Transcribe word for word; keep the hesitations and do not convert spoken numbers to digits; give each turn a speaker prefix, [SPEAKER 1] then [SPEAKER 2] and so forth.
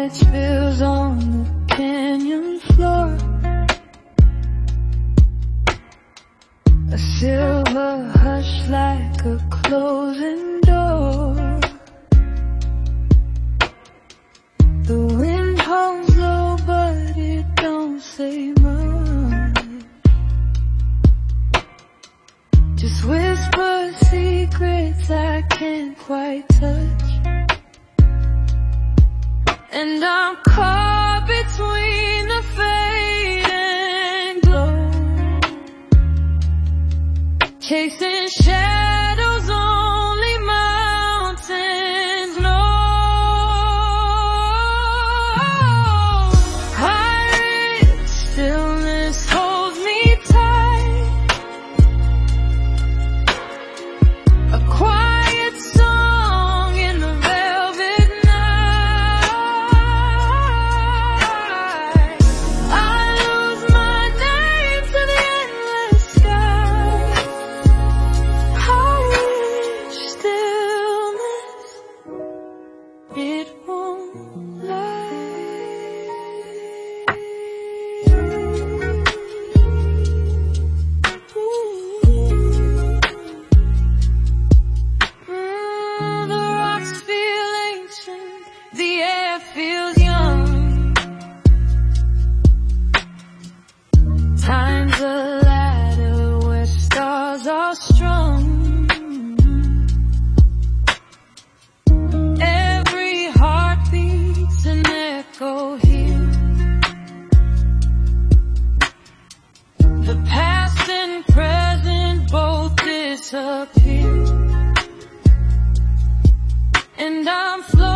[SPEAKER 1] light spills on the canyon floor. A silver hush like a closing door. The wind hums low but it don't say much. Just whisper secrets I can't quite touch. And I'm caught between the fade and glow, chasing shadows only mountains know. Pirate stillness holds me tight, a quiet song in the velvet night. I lose my name to the endless sky. I reach stillness, it won't lie. Mm, the rocks feel ancient, the air feels young. Time's a ladder where stars are strung. Every heart beats an echo here. The past and present both disappear, and I'm floating